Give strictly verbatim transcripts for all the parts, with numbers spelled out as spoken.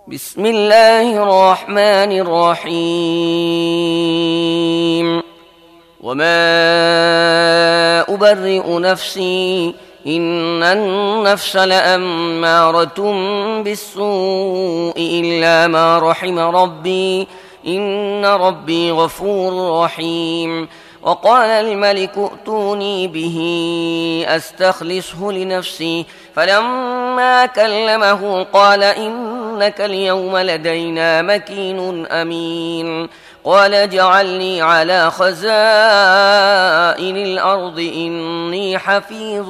بسم الله الرحمن الرحيم وما أبرئ نفسي إن النفس لأمارة بالسوء إلا ما رحم ربي إن ربي غفور رحيم وقال الملك ائتوني به أستخلصه لنفسي فلما كلمه قال إنك اليوم لدينا مكين أمين قال اجعلني على خزائن الأرض إني حفيظ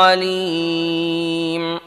عليم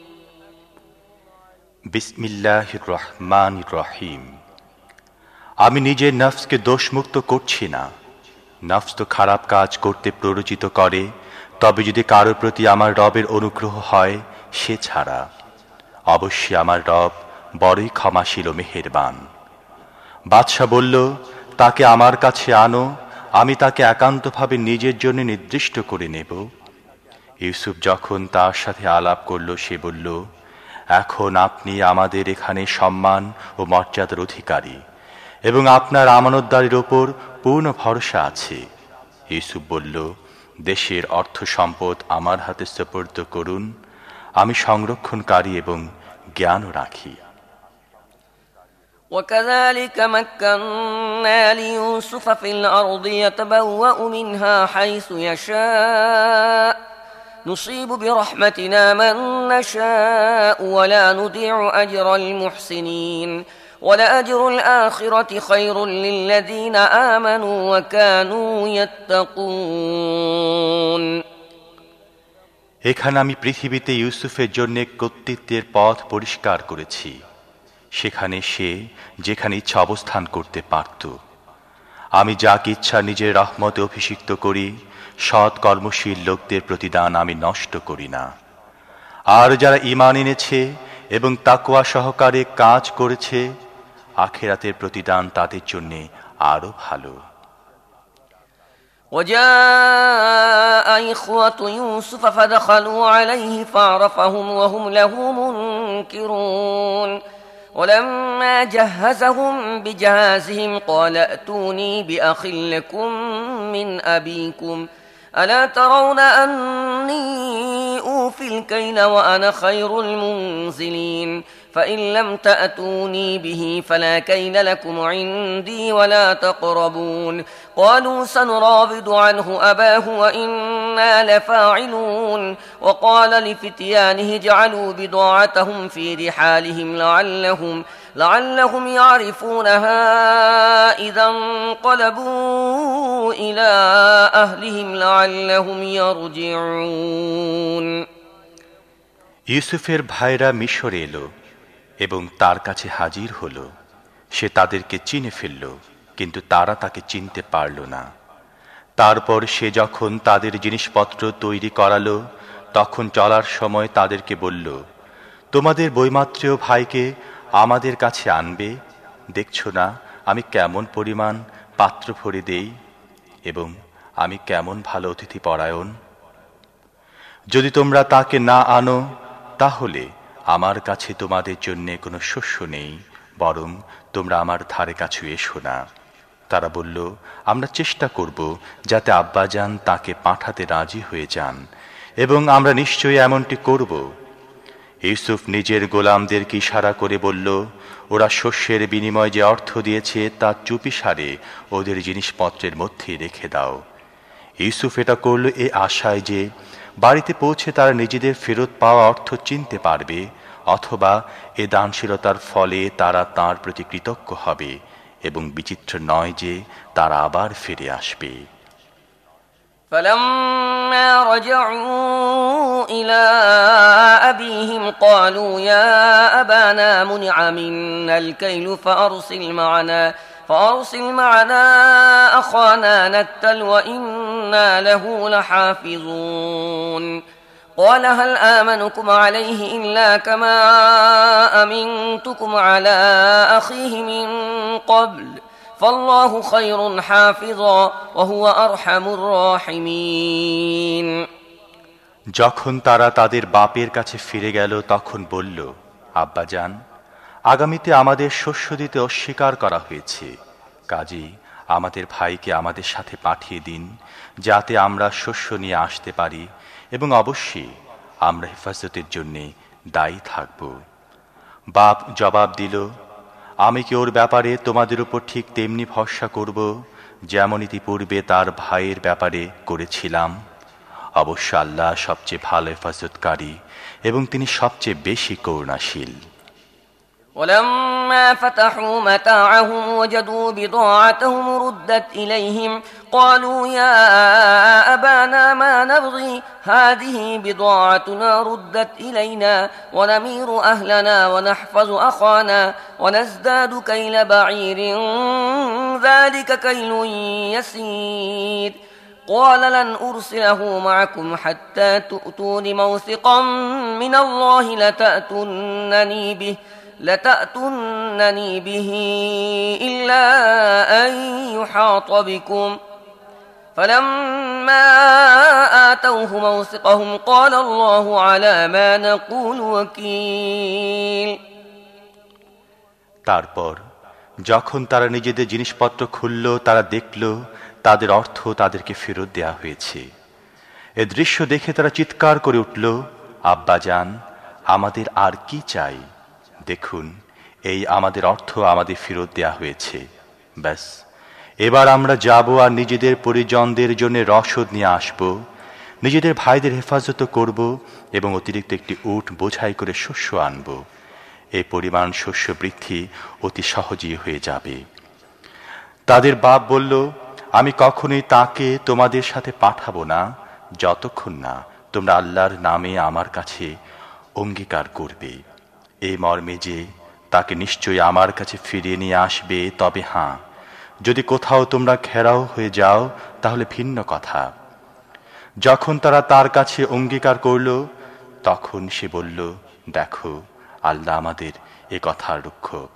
বিসমিল্লাহির রহমানির রহিম। আমি নিজের নফসকে দোষমুক্ত করছি না। নফস তো খারাপ কাজ করতে প্ররোচিত করে, তবে যদি কারো প্রতি আমার রবের অনুগ্রহ হয় সে ছাড়া। অবশ্যই আমার রব বড়ই ক্ষমাশীল ও মেহেরবান। বাদশা বলল, তাকে আমার কাছে আনো, আমি তাকে একান্তভাবে নিজের জন্য নির্দিষ্ট করে নেব। ইউসুফ যখন তার সাথে আলাপ করল, সে বলল, এখন আপনি আমাদের এখানে সম্মান ও মর্যাদার অধিকারী এবং আপনার আমানতদারির ওপর পূর্ণ ভরসা আছে। ইউসুফ বলল, দেশের অর্থ সম্পদ আমার হাতে সুপর্দ করুন, আমি সংরক্ষণকারী এবং জ্ঞানও রাখি। وكذلك مكنا ليوسف في الأرض يتبوأ منها حيث يشاء نصيب برحمتنا من نشاء ولا نضيع أجر المحسنين ولأجر الآخرة خير للذين آمنوا وكانوا يتقون। এখানে আমি পৃথিবীতে ইউসুফের জন্য কর্তৃত্বের পথ পরিষ্কার করেছি। সেখানে সে যেখানে ইচ্ছা অবস্থান করতে পারত। আমি যাকে ইচ্ছা নিজের রহমতে অভিষিক্ত করি, সৎ কর্মশীল লোকদের প্রতিদান আমি নষ্ট করি না। আর যারা ঈমান এনেছে এবং তাকওয়া সহকারে কাজ করেছে, আখিরাতের প্রতিদান তাদের জন্য আরো ভালো। وجاء إخوة يوسف فدخلوا عليه فعرفهم وهم له منكرون ولما جهزهم بجهازهم قال ائتوني بأخ لكم من أبيكم ألا ترون أني أوفي الكيل وأنا خير المنزلين فإن لم تأتوني به فلا كيل لكم عندي ولا تقربون قالوا سنراود عنه أباه وإنا لفاعلون وقال لفتيانه اجعلوا بضاعتهم في رحالهم لعلهم لعلهم يعرفونها إذا انقلبوا إلى أهلهم لعلهم يرجعون। ইউসুফের ভাইরা মিশরে এলো এবং তার কাছে হাজির হলো। সে তাদেরকে চিনে ফেলল, কিন্তু তারা তাকে চিনতে পারল না। তারপর সে যখন তাদের জিনিসপত্র তৈরি করালো, তখন চলার সময় তাদেরকে বলল, তোমাদের বৈমাত্রেয় ভাইকে আমাদের কাছে আনবে। দেখছ না আমি কেমন পরিমাণ পাত্র ভরে দেই এবং আমি কেমন ভালো অতিথি পরায়ণ। যদি তোমরা তাকে না আনো, তাহলে আমার কাছে তোমাদের জন্য কোনো শস্য নেই, বরং তোমরা আমার ধারে কাছে এসো না। তারা বলল, আমরা চেষ্টা করব যাতে আব্বাজান তাকে পাঠাতে রাজি হয়ে যান, এবং আমরা নিশ্চয়ই এমনটি করব। ইউসুফ নিজের গোলামদেরকে ইশারা করে বলল, ওরা শস্যের বিনিময়ে যে অর্থ দিয়েছে তা চুপিসারে ওদের জিনিসপত্রের মধ্যেই রেখে দাও। ইউসুফ এটা করল এ আশায় যে বাড়িতে পৌঁছে তারা নিজেদের ফেরত পাওয়া অর্থ চিনতে পারবে, অথবা এ দানশীলতার ফলে তারা তাঁর প্রতি কৃতজ্ঞ হবে, এবং বিচিত্র নয় যে তারা আবার ফিরে আসবে। فلما رجعوا إلى أبيهم قالوا يا أبانا منع منا الكيل فأرسل معنا فأرسل معنا أخانا نكتل وإنا له لحافظون قال هل آمنكم عليه إلا كما أمنتكم على أخيه من قبل فالله خير حافظا وهو أرحم الراحمين। যখন তারা তাদের বাপের কাছে ফিরে গেল, তখন বলল, আব্বাজান, আগামীতে আমাদের শস্য দিতে অস্বীকার করা হয়েছে, কাজেই আমাদের ভাইকে আমাদের সাথে পাঠিয়ে দিন, যাতে আমরা শস্য নিয়ে আসতে পারি, এবং অবশ্যই আমরা হেফাজতের জন্য দায়ী থাকব। বাপ জবাব দিল, আমি কি ওর ব্যাপারে তোমাদের উপর ঠিক তেমনি ভরসা করব যেমন ইতিপূর্বে তার ভাইয়ের ব্যাপারে করেছিলাম? অবশ্য আল্লাহ সবচেয়ে ভালো হেফাজতকারী এবং তিনি সবচেয়ে বেশি করুণাশীল। ولما فتحوا متاعهم وجدوا بضاعتهم ردت إليهم قالوا يا أبانا ما نبغي هذه بضاعتنا ردت إلينا ونمير أهلنا ونحفظ أخانا ونزداد كيل بعير ذلك كيل يسير قال لن أرسله معكم حتى تؤتون موثقا من الله لتأتونني به لتأتونني به إلا أن يحاط بكم فلما آتوه موثقهم قال الله على ما نقول وكيل। তারপর যখন তারা নিজেদের জিনিসপত্র খুলল, তারা দেখল তাদের অর্থ তাদেরকে ফেরত দেয়া হয়েছে। এ দৃশ্য দেখে তারা চিৎকার করে উঠল, আব্বাজান, আমাদের আর কি চাই? দেখুন, এই আমাদের অর্থ আমাদের ফেরত দেয়া হয়েছে। ব্যাস, এবার আমরা যাব আর নিজেদের পরিজনদের জন্য রসদ নিয়ে আসব, নিজেদের ভাইদের হেফাজত করব এবং অতিরিক্ত একটি উট বোঝাই করে শস্য আনব। এই পরিমাণ শস্য বৃদ্ধি অতি সহজেই হয়ে যাবে। তাদের বাপ বলল, আমি কখনোই তাকে তোমাদের সাথে পাঠাবো না যতক্ষণ না তোমরা আল্লাহর নামে আমার কাছে অঙ্গীকার করবে, এই মর্মে যে তাকে নিশ্চয়ই আমার কাছে ফিরিয়ে নিয়ে আসবে। তবে হ্যাঁ, যদি কোথাও তোমরা ঘেরাও হয়ে যাও তাহলে ভিন্ন কথা। যখন তারা তার কাছে অঙ্গীকার করল, তখন সে বলল, দেখো, আল্লাহ আমাদের এ কথার রক্ষক।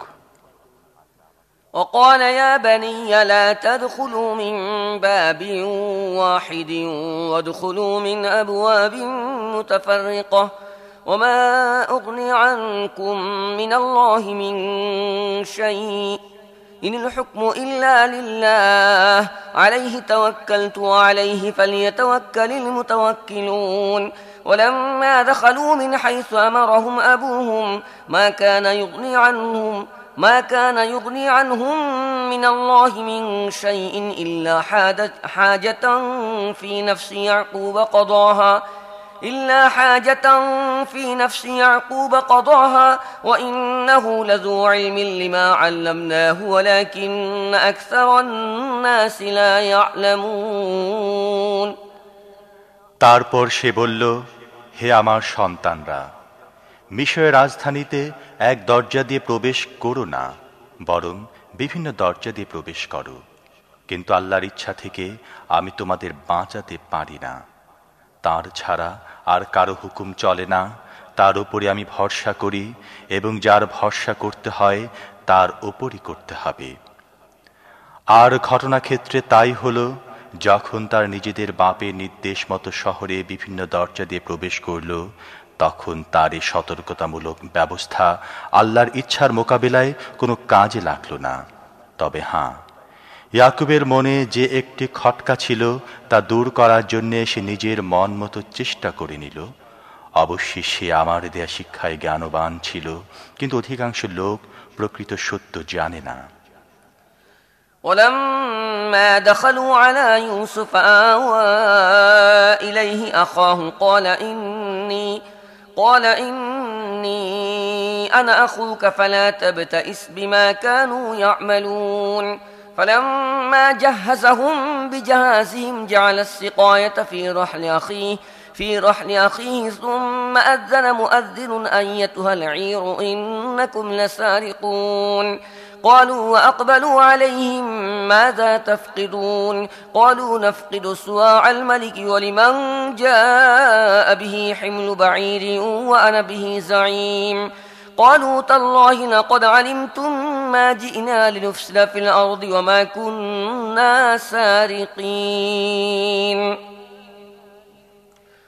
وقال يا بني لا تدخلوا من باب واحد وادخلوا من أبواب متفرقة وما أغني عنكم من الله من شيء إن الحكم إلا لله عليه توكلت وعليه فليتوكل المتوكلون ولما دخلوا من حيث أمرهم أبوهم ما كان يغني عنهم ما كان يغني عنهم من الله من شيء إلا حاجة في نفس يعقوب قضاها إلا حاجة في نفس يعقوب قضاها وإنه لذو علم لما علمناه ولكن أكثر الناس لا يعلمون। তারপর সে বলল, হে আমার সন্তানরা, মিশরের রাজধানীতে এক দরজা দিয়ে প্রবেশ করো না, বরং বিভিন্ন দরজা দিয়ে প্রবেশ করো, কিন্তু আল্লাহর ইচ্ছা থেকে আমি তোমাদের বাঁচাতে পারি না। তার ছাড়া আর কারো হুকুম চলে না, তার উপরে আমি ভরসা করি এবং যার ভরসা করতে হয় তার উপরই করতে হবে। আর ঘটনাক্ষেত্রে তাই হলো, যখন তার নিজেদের বাপের নির্দেশ মতো শহরে বিভিন্ন দরজা দিয়ে প্রবেশ করল, তখন তার এই সতর্কতামূলক ব্যবস্থা আল্লাহর ইচ্ছার মোকাবিলায় কোনো কাজে লাগল না। তবে হ্যাঁ, ইয়াকুবের মনে যে একটি খটকা ছিল তা দূর করার জন্য সে নিজের মন মতো চেষ্টা করে নিল। অবশ্যই সে আমার দেয়া শিক্ষায় জ্ঞানবান ছিল, কিন্তু অধিকাংশ লোক প্রকৃত সত্য জানে না। ولما دخلوا على يوسف آوى إليه أخاه قال إني قال إني أنا أخوك فلا تبتئس بما كانوا يعملون فلما جهزهم بجهازهم جعل السقاية في رحل أخيه في رحل أخيه ثم أذن مؤذن أيتها العير إنكم لسارقون قالوا وأقبلوا عليهم ماذا تفقدون قالوا نفقد سواع الملك ولمن جاء به حمل بعير وأنا به زعيم قالوا تالله لقد علمتم ما جئنا لنفسد في الأرض وما كنا سارقين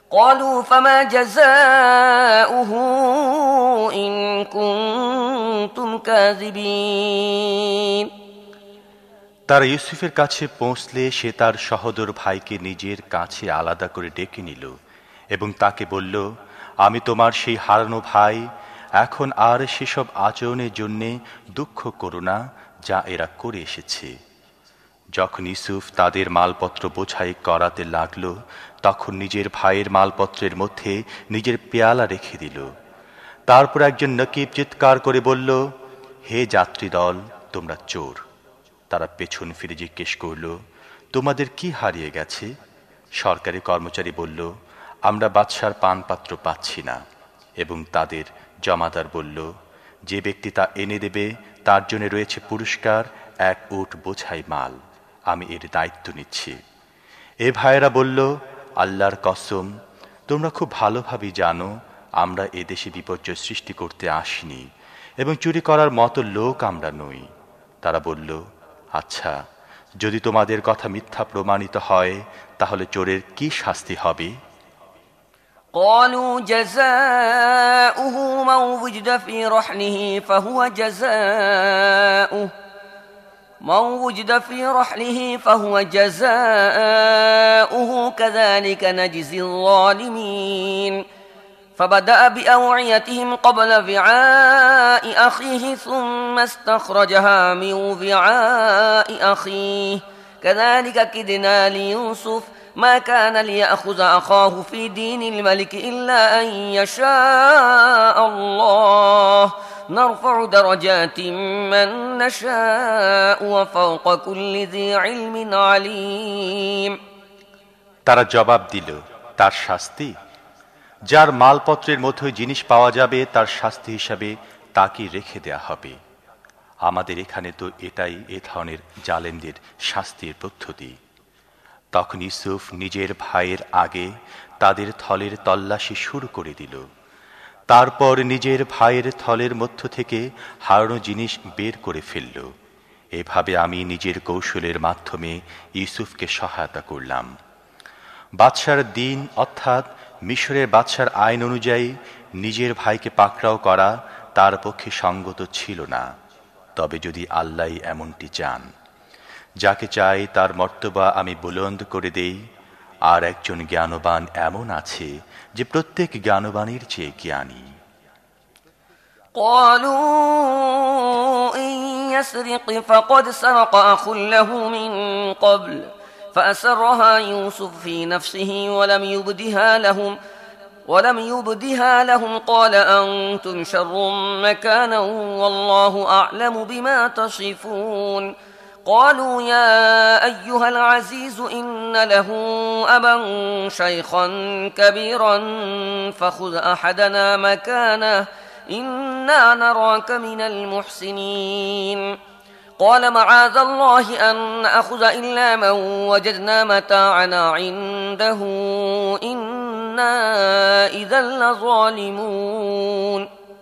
قالوا فما جزاؤه إن كنتم كاذبين তারা ইউসুফের কাছে পৌঁছলে সে তার সহোদর ভাইকে নিজের কাছে আলাদা করে ডেকে নিল এবং তাকে বলল, আমি তোমার সেই হারানো ভাই। এখন আর সেসব আচরণের জন্যে দুঃখ করো না যা এরা করে এসেছে। যখন ইউসুফ তাদের মালপত্র বোঝাই করাতে লাগল, তখন নিজের ভাইয়ের মালপত্রের মধ্যে নিজের পেয়ালা রেখে দিল। তারপর একজন নকিব চিৎকার করে বলল, হে যাত্রী দল, তোমরা চোর। তারা পেছন ফিরে জিজ্ঞেস করল, তোমাদের কি হারিয়ে গেছে? সরকারি কর্মচারী বলল, আমরা বাদশার পানপাত্র পাচ্ছি না। এবং তাদের জমাদার বলল, যে ব্যক্তি তা এনে দেবে তার জন্য রয়েছে পুরস্কার, এক উট বোঝাই মাল। আমি এর দায়িত্ব নিচ্ছি। এ ভাইয়েরা বলল, আল্লাহর কসম, তোমরা খুব ভালোভাবেই জানো আমরা এদেশে বিপর্যয় সৃষ্টি করতে আসিনি এবং চুরি করার মতো লোক আমরা নই। তারা বলল, আচ্ছা, যদি তোমাদের কথা মিথ্যা প্রমাণিত হয় তাহলে চোরের কি শাস্তি হবে? قالوا جزاؤه من وجد في رحله فهو جزاؤه من وجد في رحله فهو جزاؤه كذلك نجزي الظالمين فبدأ بأوعيتهم قبل وعاء أخيه ثم استخرجها من وعاء أخيه كذلك كدنا ليوسف ما كان ليأخذ أخاه في دين الملك إلا أن يشاء الله نرفع درجات من نشاء وفوق كل ذي علم عليم তারা জবাব দিল, তার শাস্তি? যার মালপত্রের মধ্যে জিনিস পাওয়া যাবে তার শাস্তি হিসাবে তাকে রেখে দেয়া হবে। আমাদের এখানে তো এটাই এ ধরনের জালেমদের শাস্তির পদ্ধতি। তখন ইউসুফ নিজের ভাইয়ের আগে তাদের থলের তল্লাশি শুরু করে দিল। তারপর নিজের ভাইয়ের থলের মধ্য থেকে হারানো জিনিস বের করে ফেলল। এভাবে আমি নিজের কৌশলের মাধ্যমে ইউসুফকে সহায়তা করলাম। বাদশার দিন অর্থাৎ মিশরের বাদশার আইন অনুযায়ী নিজের ভাইকে পাকড়াও করা তার পক্ষে সঙ্গত ছিল না। তবে যদি আল্লাহ এমনটি চান, যাকে চাই তার মর্তবা আমি বুলন্দ করে দেই। আর একজন জ্ঞানবান এমন আছে যে প্রত্যেক জ্ঞানবানের চেয়ে জ্ঞানী। قالوا إن يسرق فقد سرق أخ له من قبل فأسرها يوسف في نفسه ولم يبدها لهم ولم يبدها لهم قال أنتم شر مكانا والله أعلم بما تصفون قالوا يا أيها العزيز إن له أبا شيخا كبيرا فخذ أحدنا مكانه إنا نراك من المحسنين قال معاذ الله أن نأخذ إلا من وجدنا متاعنا عنده إنا إذا لظالمون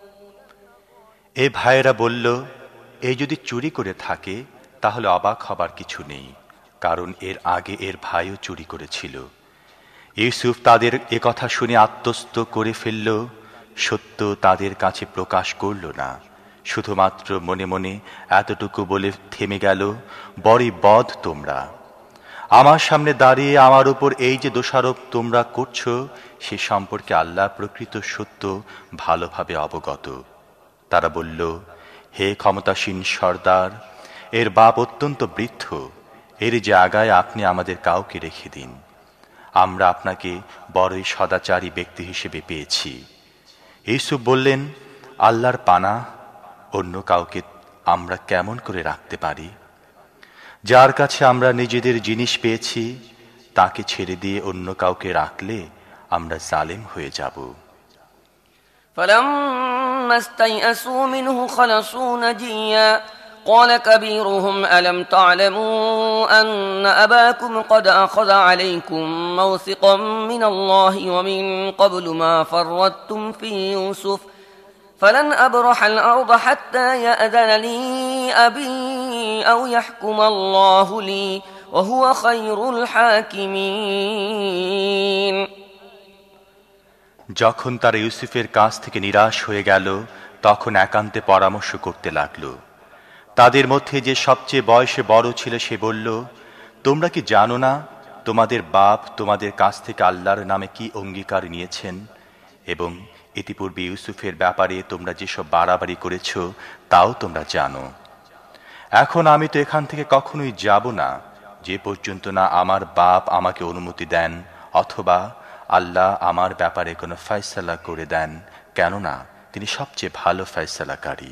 এ ভাইয়েরা বলল, এই যদি চুরি করে থাকে তাহলে অবাক হবার কিছু নেই, কারণ এর আগে এর ভাইও চুরি করেছিল। ইউসুফ তাদের এ কথা শুনে আত্মস্থ করে ফেলল। সত্য তাদের কাছে প্রকাশ করল না, শুধুমাত্র মনে মনে এতটুকু বলে থেমে গেল, বড়ই বদ তোমরা। আমার সামনে দাঁড়িয়ে আমার উপর এই যে দোষারোপ তোমরা করছো, সে সম্পর্কে আল্লাহ প্রকৃত সত্য ভালোভাবে অবগত। তারা বলল, হে ক্ষমতাসীন সর্দার, এর বাপ অত্যন্ত বৃদ্ধ, এর জায়গায় আপনি আমাদের কাউকে রেখে দিন। আমরা আপনাকে বড়ই সদাচারী ব্যক্তি হিসেবে পেয়েছি। ইউসুফ বললেন, আল্লাহর পানা, অন্য কাউকে আমরা কেমন করে রাখতে পারি? যার কাছে আমরা নিজেদের জিনিস পেয়েছি তাকে ছেড়ে দিয়ে অন্য কাউকে রাখলে আমরা জালেম হয়ে যাব। فلما استيئسوا منه خلصوا نجيا قال كبيرهم ألم تعلموا أن أباكم قد أخذ عليكم موثقا من الله ومن قبل ما فرطتم في يوسف فلن أبرح الأرض حتى يأذن لي أبي أو يحكم الله لي وهو خير الحاكمين যখন তারা ইউসুফের কাছ থেকে নিরাশ হয়ে গেল তখন একান্তে পরামর্শ করতে লাগল। তাদের মধ্যে যে সবচেয়ে বয়সে বড় ছিল সে বলল, তোমরা কি জানো না তোমাদের বাপ তোমাদের কাছ থেকে আল্লাহর নামে কি অঙ্গীকার নিয়েছেন, এবং ইতিপূর্বে ইউসুফের ব্যাপারে তোমরা যেসব বাড়াবাড়ি করেছ তাও তোমরা জানো। এখন আমি তো এখান থেকে কখনোই যাব না যে পর্যন্ত না আমার বাপ আমাকে অনুমতি দেন অথবা আল্লাহ আমার ব্যাপারে কোনো ফয়সালা করে দেন, কেননা তিনি সবচেয়ে ভালো ফয়সালাকারী।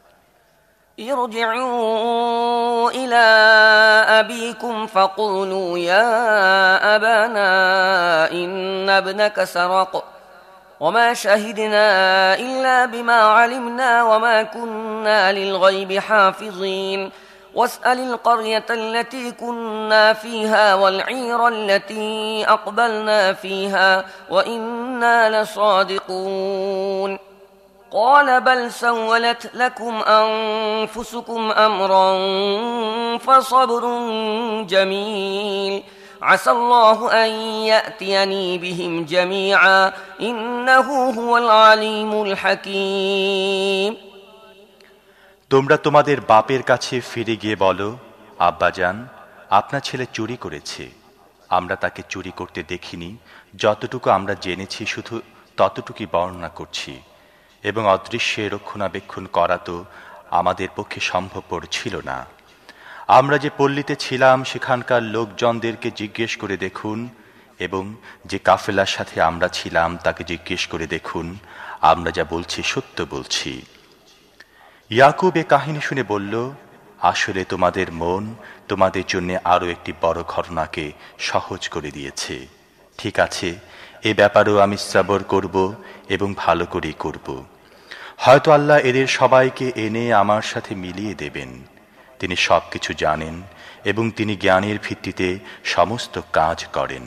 ارجعوا إلى أبيكم فقولوا يا أبانا إن ابنك سرق وما شهدنا إلا بما علمنا وما كنا للغيب حافظين واسأل القرية التي كنا فيها والعير التي أقبلنا فيها وإنا لصادقون قال بل سولت لكم أنفسكم أمرا فصبر جميل عسى الله أن يأتيني بهم جميعا إنه هو العليم الحكيم। তোমরা তোমাদের বাপের কাছে ফিরে গিয়ে বলো, আব্বাজান, আপনার ছেলে চুরি করেছে। আমরা তাকে চুরি করতে দেখিনি, যতটুকু আমরা জেনেছি শুধু ততটুকুই বর্ণনা করছি, এবং অদৃশ্যে রক্ষণাবেক্ষণ করা তো আমাদের পক্ষে সম্ভবপর ছিল না। আমরা যে পল্লীতে ছিলাম সেখানকার লোকজনদেরকে জিজ্ঞেস করে দেখুন, এবং যে কাফেলার সাথে আমরা ছিলাম তাকে জিজ্ঞেস করে দেখুন, আমরা যা বলছি সত্য বলছি। ইয়াকুব এ কাহিনী শুনে বলল, আসলে তোমাদের মন তোমাদের জন্য আরো একটি বড় ঘটনাকে সহজ করে দিয়েছে। ঠিক আছে, এ ব্যাপারেও আমি সবর করব এবং ভালো করেই করব। হয়তো আল্লাহ এদের সবাইকে এনে আমার সাথে মিলিয়ে দেবেন। তিনি সবকিছু জানেন এবং তিনি জ্ঞানের ভিত্তিতে সমস্ত কাজ করেন।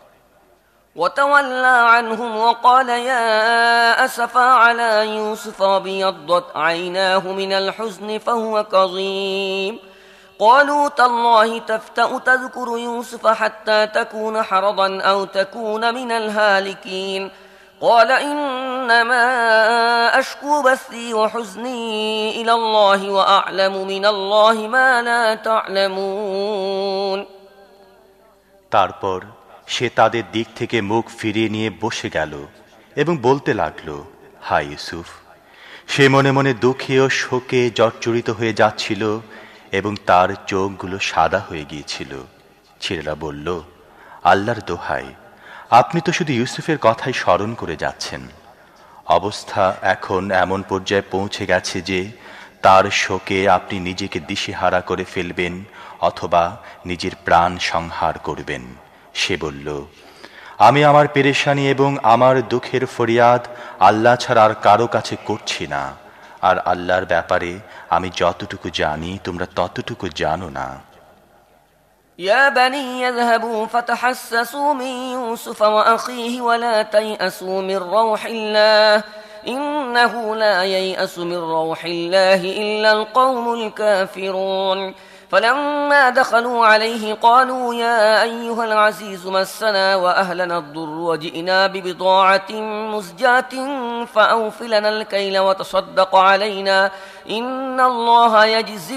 وتولى عنهم وقال يا أسفا على يوسف وابيضت عيناه من الحزن فهو كظيم قالوا تالله تفتأ تذكر يوسف حتى تكون حرضا أو تكون من الهالكين قال إنما أشكو بثي وحزني إلى الله وأعلم من الله ما لا تعلمون। তারপর সে তাদের দিক থেকে মুখ ফিরিয়ে নিয়ে বসে গেল এবং বলতে লাগল, হায় ইউসুফ। সে মনে মনে দুঃখে ও শোকে জর্জরিত হয়ে যাচ্ছিল এবং তার চোখগুলো সাদা হয়ে গিয়েছিল। ছেলেরা বলল, আল্লাহর দোহাই, আপনি তো শুধু ইউসুফের কথাই স্মরণ করে যাচ্ছেন। অবস্থা এখন এমন পর্যায়ে পৌঁছে গেছে যে তার শোকে আপনি নিজেকে দিশেহারা করে ফেলবেন অথবা নিজের প্রাণ সংহার করবেন। সে বলল, আমি আমার পেরেশানি এবং আমার দুঃখের ফরিয়াদ আল্লাহ ছাড়া আর কারো কাছে করছি না, আর আল্লাহর ব্যাপারে আমি যতটুকু জানি তোমরা ততটুকু জানো না। يا بني يذهبوا فتحسسوا من يوسف وأخيه ولا تيأسوا من روح الله إنه لا ييأس من روح الله إلا القوم الكافرون فلما دخلوا عليه قالوا يا أيها العزيز مسنا وأهلنا الضر وجئنا ببضاعة مزجاة فأوف لنا الكيل وتصدق علينا إن الله يجزي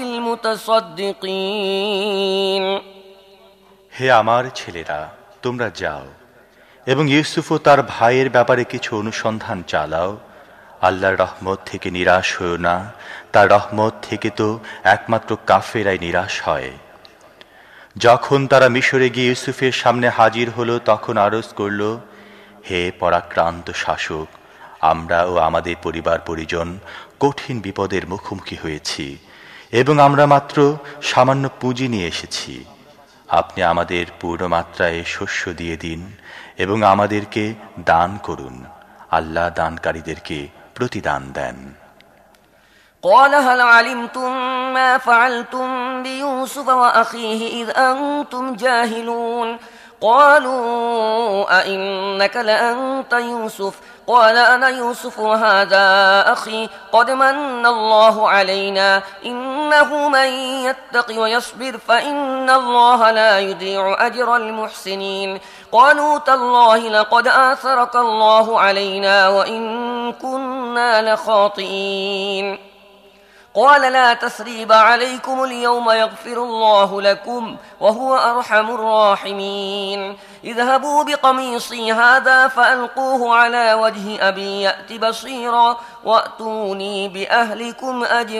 المتصدقين। হে আমার ছেলেরা, তোমরা যাও এবং ইউসুফ ও তার ভাইয়ের ব্যাপারে কিছু অনুসন্ধান চালাও। আল্লাহর রহমত থেকে নিরাশ হও না, তার রহমত থেকে তো একমাত্র কাফেরাই নিরাশ হয়। যখন তারা মিশরে গিয়ে ইউসুফের সামনে হাজির হলো তখন আরজ করল, হে পরাক্রান্ত শাসক, আমরা ও আমাদের পরিবার পরিজন কঠিন বিপদের মুখোমুখি হয়েছি এবং আমরা মাত্র সামান্য পুঁজি নিয়ে এসেছি। আপনি আমাদের পূর্ণ মাত্রায় শস্য দিয়ে দিন এবং আমাদেরকে দান করুন। আল্লাহ দানকারীদেরকে প্রতিদান দেন। قال هل علمتم ما فعلتم بيوسف وأخيه إذ أنتم جاهلون قالوا أئنك لأنت يوسف قال أنا يوسف وهذا أخي قد من الله علينا إنه من يتق ويصبر فإن الله لا يضيع أجر المحسنين قالوا تالله لقد آثرك الله علينا وإن كنا لخاطئين قال لا تثريب عليكم اليوم يغفر الله لكم وهو أرحم الراحمين اذهبوا بقميصي هذا فألقوه على وجه أبي يأت بصيرا وأتوني بأهلكم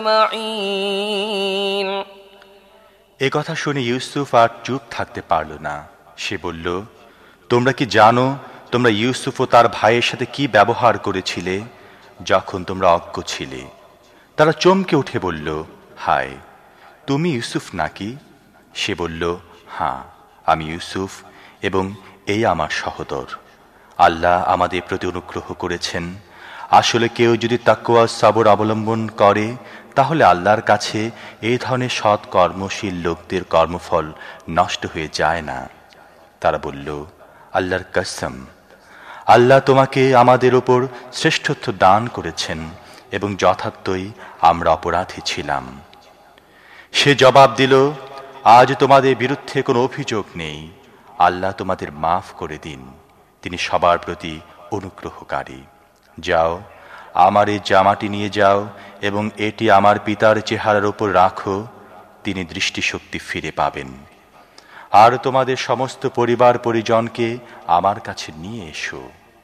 أجمعين এ কথা শুনে ইউসুফ আর চুপ থাকতে পারল না। সে বলল, তোমরা কি জানো তোমরা ইউসুফ ও তার ভাইয়ের সাথে কি ব্যবহার করেছিলে যখন তোমরা অজ্ঞ ছিলে? তারা চমকে উঠে বলল, হায়, তুমি ইউসুফ নাকি? সে বলল, হ্যাঁ, আমি ইউসুফ এবং এই আমার সহোদর। আল্লাহ আমাদের প্রতি অনুগ্রহ করেছেন। আসলে কেউ যদি তাকওয়া সবর অবলম্বন করে তাহলে আল্লাহর কাছে এই ধরনের সৎ কর্মশীল লোকদের কর্মফল নষ্ট হয়ে যায় না। তারা বলল, আল্লাহর কসম, আল্লাহ তোমাকে আমাদের ওপর শ্রেষ্ঠত্ব দান করেছেন এবং যথার্থই আমরা অপরাধী ছিলাম। সে জবাব দিল, আজ তোমাদের বিরুদ্ধে কোনো অভিযোগ নেই। আল্লাহ তোমাদের মাফ করে দিন, তিনি সবার প্রতি অনুগ্রহকারী। যাও, আমার এই জামাটি নিয়ে যাও এবং এটি আমার পিতার চেহারার উপর রাখো, তিনি দৃষ্টিশক্তি ফিরে পাবেন। আর তোমাদের সমস্ত পরিবার পরিজনকে আমার কাছে নিয়ে এসো।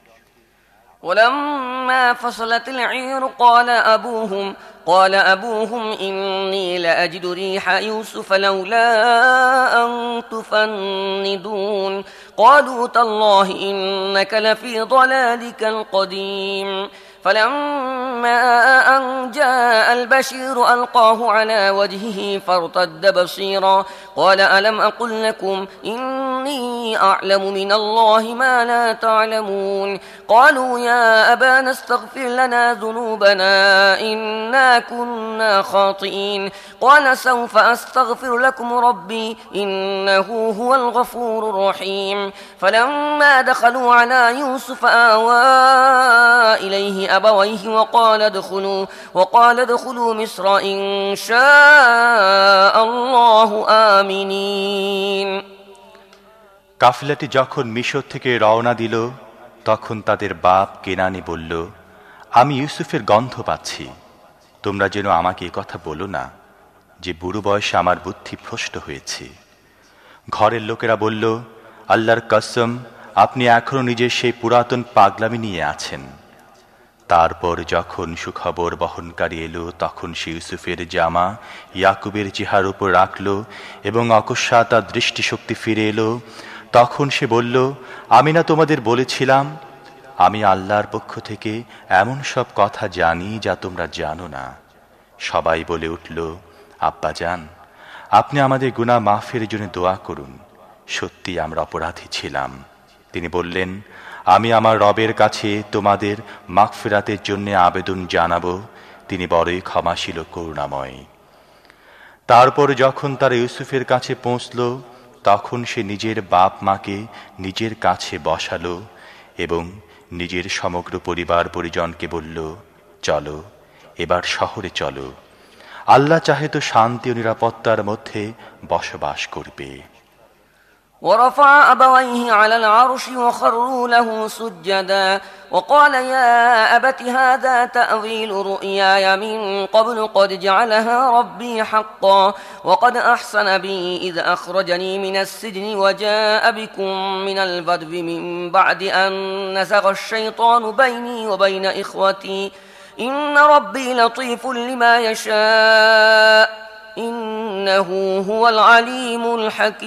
ولما فصلت العير قال أبوهم قال أبوهم إني لأجد ريح يوسف لولا أن تفندون قالوا تالله إنك لفي ضلالك القديم فلما أن جاء البشير ألقاه على وجهه فارتد بصيرا قال ألم أقل لكم إني أعلم من الله ما لا تعلمون قالوا يا أبانا استغفر لنا ذنوبنا إنا كنا خاطئين قال سوف أستغفر لكم ربي إنه هو الغفور الرحيم فلما دخلوا على يوسف آوى إليه أبويه وقال ادخلوا وقال ادخلوا مصر إن شاء الله آمنين কাফিলাটি যখন মিশর থেকে রওনা দিল তখন তাদের বাপ কেনানি বলল, আমি ইউসুফের গন্ধ পাচ্ছি। তোমরা যেন আমাকে এই কথা বলো না যে বুড়ো বয়সে আমার বুদ্ধি ভ্রষ্ট হয়েছে। ঘরের লোকেরা বলল, আল্লাহর কসম, আপনি এখনো নিজের সেই পুরাতন পাগলামি নিয়ে আছেন। তারপর যখন সুখবর বহনকারী এলো তখন সে ইউসুফের জামা ইয়াকুবের চেহারার উপর রাখল এবং অকস্মাৎ তার দৃষ্টিশক্তি ফিরে এলো। তখন সে বলল, আমি না তোমাদের বলেছিলাম আমি আল্লাহর পক্ষ থেকে এমন সব কথা জানি যা তোমরা জানো না। সবাই বলে উঠল, আব্বাজান, আপনি আমাদের গুনাহ মাফের জন্য দোয়া করুন, সত্যি আমরা অপরাধী ছিলাম। তিনি বললেন, আমি আমার রবের কাছে তোমাদের মাগফিরাতের জন্য আবেদন জানাবো, তিনি বড়ই ক্ষমাশীল ও করুণাময়। তারপর যখন তারা ইউসুফের কাছে পৌঁছল তখন সে নিজের বাপ মাকে নিজের কাছে বসালো এবং নিজের সমগ্র পরিবার পরিজনকে বলল, চলো এবার শহরে চলো, আল্লাহ চাহে তো শান্তি ও নিরাপত্তার মধ্যে বসবাস করবে। ورفع أبويه على العرش وخروا له سجدا وقال يا أبت هذا تأويل رؤياي من قبل قد جعلها ربي حقا وقد أحسن بي إذ أخرجني من السجن وجاء بكم من البدو من بعد أن نزغ الشيطان بيني وبين إخوتي إن ربي لطيف لما يشاء ইন্নাহু হুয়াল আলিমুল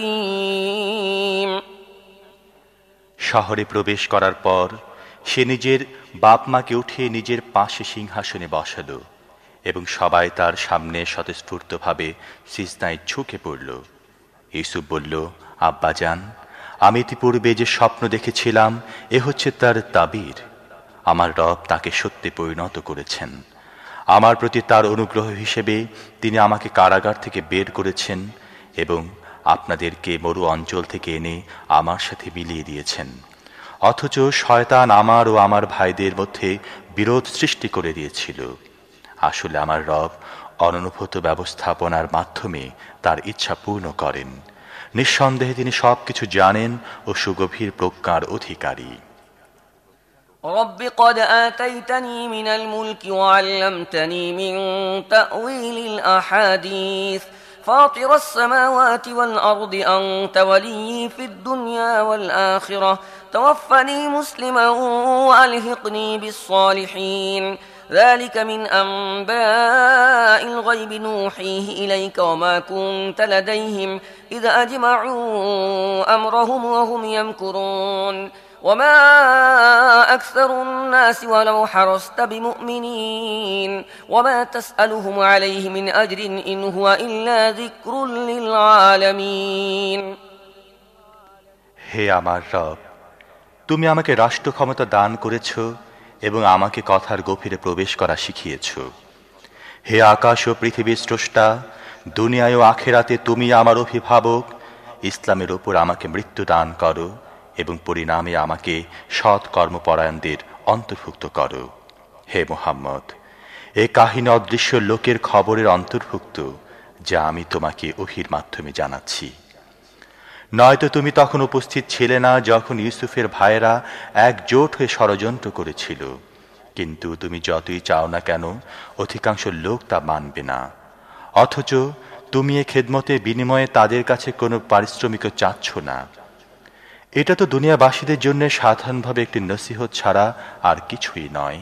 হাকীম। শহরে প্রবেশ করার পর সে নিজের বাপ মাকে উঠিয়ে নিজের পাশে সিংহাসনে বসালো এবং সবাই তার সামনে স্বতঃস্ফূর্তভাবে সিজদায় ঝুঁকে পড়ল। ইউসুফ বলল, আব্বাজান, আমি ইতিপূর্বে যে স্বপ্ন দেখেছিলাম এ হচ্ছে তার তাবির। আমার রব তাকে সত্যে পরিণত করেছেন। আমার প্রতি তার অনুগ্রহ হিসেবে তিনি আমাকে কারাগার থেকে বের করেছেন এবং আপনাদেরকে মরু অঞ্চল থেকে এনে আমার সাথে মিলিয়ে দিয়েছেন। অথচ শয়তান আমার ও আমার ভাইদের মধ্যে বিরোধ সৃষ্টি করে দিয়েছিল। আসলে আমার রব অননুভূত ব্যবস্থাপনার মাধ্যমে তার ইচ্ছা পূর্ণ করেন। নিঃসন্দেহে তিনি সবকিছু জানেন ও সুগভীর প্রজ্ঞার অধিকারী। رب قد آتيتني من الملك وعلمتني من تأويل الأحاديث فاطر السماوات والأرض أنت ولي في الدنيا والآخرة توفني مسلما وألحقني بالصالحين ذلك من أنباء الغيب نوحيه إليك وما كنت لديهم إذا أجمعوا أمرهم وهم يمكرون وما أكثر الناس ولو حرصت بمؤمنين وما تسألهم عليه من أجر إن هو إلا ذكر للعالمين হে আমার রব, তুমি আমাকে রাষ্ট্র ক্ষমতা দান করেছ এবং আমাকে কথার গভীরে প্রবেশ করা শিখিয়েছ। হে আকাশ ও পৃথিবীর স্রষ্টা, দুনিয়ায় ও আখেরাতে তুমি আমার অভিভাবক। ইসলামের ওপর আমাকে মৃত্যু দান করো এবং পরিণামে আমাকে সৎ কর্মপরায়ণদের অন্তর্ভুক্ত করো। হে মুহাম্মদ, এ কাহিনী অদৃশ্য লোকের খবরের অন্তর্ভুক্ত যা আমি তোমাকে ওহীর মাধ্যমে জানাচ্ছি। নয়তো তুমি তখন উপস্থিত ছিলে না যখন ইউসুফের ভাইয়েরা একজোট হয়ে ষড়যন্ত্র করেছিল, কিন্তু তুমি যতই চাও না কেন অধিকাংশ লোক তা মানবে না। অথচ তুমি এ খেদমতের বিনিময়ে তাদের কাছে কোনো পারিশ্রমিকও চাচ্ছ না। এটা তো দুনিয়াবাসীদের জন্য সাধারণভাবে একটি নসিহত ছাড়া আর কিছুই নয়।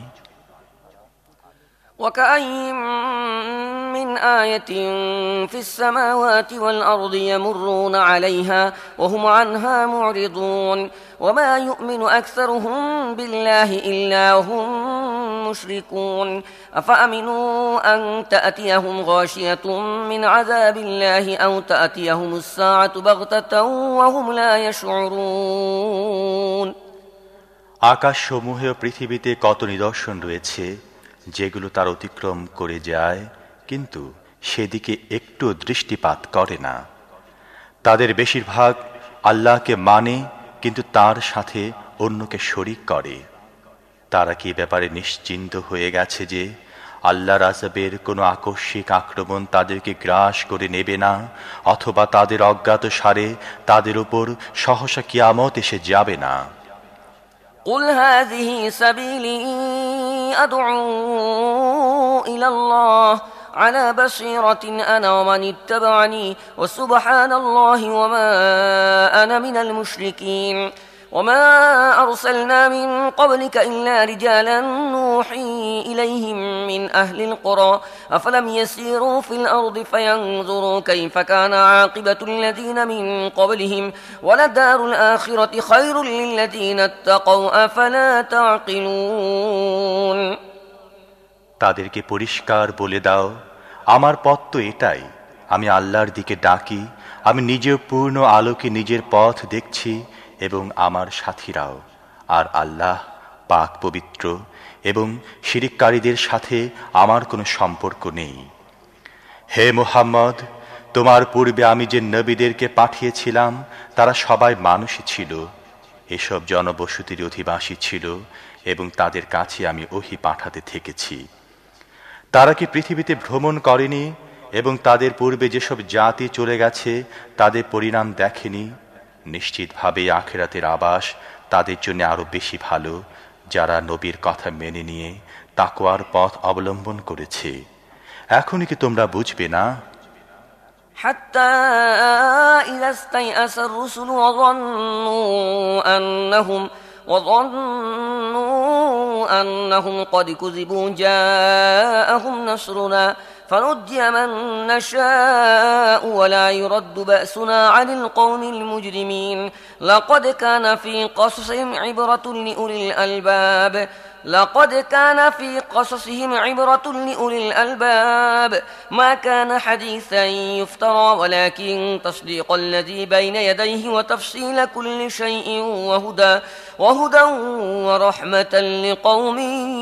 وكأين من آية في السماوات والأرض يمرون عليها وهم عنها معرضون وما يؤمن أكثرهم بالله إلا هم مشركون أفأمنوا أن تأتيهم غاشية من عذاب الله أو تأتيهم الساعة بغتة وهم لا يشعرون আকাশসমূহে ও পৃথিবীতে কত নিদর্শন রয়েছে যেগুলো তার অতিক্রম করে যায়, কিন্তু সেদিকে একটু দৃষ্টিপাত করে না। তাদের বেশিরভাগ আল্লাহকে মানে কিন্তু তার সাথে অন্যকে শরীক করে। তারা কি ব্যাপারে নিশ্চিন্ত হয়ে গেছে যে আল্লাহর আযাবের কোনো আকস্মিক আক্রমণ তাদেরকে গ্রাস করে নেবে না, অথবা তাদের অজ্ঞাত সারে তাদের উপর সহসা কিয়ামত এসে যাবে না? قل هذه سبيلي أدعو إلى الله على بصيرة أنا ومن اتبعني وسبحان الله وما أنا من المشركين وما أرسلنا من قبلك إلا رجالا نوحي إليهم من أهل القرى أفلم يسيروا في الأرض فينظروا كيف كان عاقبة الذين من قبلهم ولدار الآخرة خير للذين اتقوا أفلا تعقلون তাদেরকে পরিষ্কার বলে দাও, আমার পথ তো এটাই, আমি আল্লাহর দিকে ডাকি, আমি নিজেও পূর্ণ আলোকে নিজের পথ দেখছি এবং আমার সাথীরাও, আর আল্লাহ পাক পবিত্র এবং শিরিককারীদের সাথে আমার কোনো সম্পর্ক নেই। হে মুহাম্মদ, তোমার পূর্বে আমি যে নবীদেরকে পাঠিয়েছিলাম তারা সবাই মানুষই ছিল, এসব জনবসতির অধিবাসী ছিল এবং তাদের কাছে আমি ওহী পাঠাতে থেকেছি। তারা কি পৃথিবীতে ভ্রমণ করেনি এবং তাদের পূর্বে যেসব জাতি চলে গেছে তাদের পরিণাম দেখেনি? নিশ্চিতভাবে আখিরাতের আবাস তাদের জন্য আরো বেশি ভালো, যারা নবীর কথা মেনে নিয়ে তাকওয়ার পথ অবলম্বন করেছে। এখনই কি তোমরা বুঝবে না? حتى إذا استيأس الرسل وظنوا أنهم وظنوا أنهم قد كذبوا جاءهم نصرنا فنجي من نشاء ولا يرد بأسنا عن القوم المجرمين لقد كان في قصصهم عبرة لأولي الألباب لقد كان في قصصهم عبرة لأولي الألباب ما كان حديثا يفترى ولكن تصديق الذي بين يديه وتفصيل كل شيء وهدى وهدى ورحمة لقوم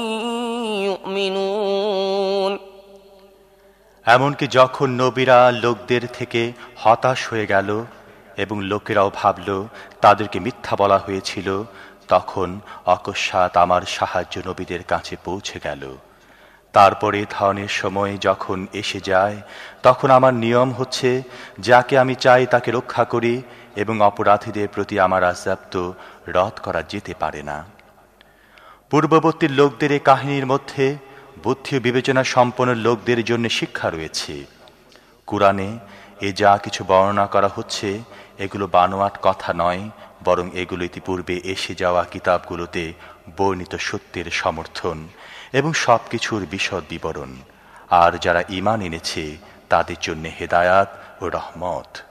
يؤمنون এমনকি যখন নবীরা লোকদের থেকে হতাশ হয়ে গেল এবং লোকেরাও ভাবল তাদেরকে মিথ্যা বলা হয়েছিল, তখন অকস্মাৎ আমার সাহায্য নবীদের কাছে পৌঁছে গেল। তারপরে ধনের সময় যখন এসে যায় তখন আমার নিয়ম হচ্ছে যাকে আমি চাই তাকে রক্ষা করি এবং অপরাধীদের প্রতি আমার আযাব তো রদ করা যেতে পারে না। পূর্ববর্তী লোকদের এই কাহিনীর মধ্যে বুদ্ধি ও বিবেচনা সম্পন্ন লোকদের জন্য শিক্ষা রয়েছে। কুরআনে এ যা কিছু বর্ণনা করা হচ্ছে এগুলো বানোয়াট কথা নয়, বরং এগুলো ইতিপূর্বে এসে যাওয়া কিতাবগুলোতে বর্ণিত সত্যের সমর্থন এবং সবকিছুর বিশদ বিবরণ। আর যারা ঈমান এনেছে তাদের জন্য হেদায়াত ও রহমত।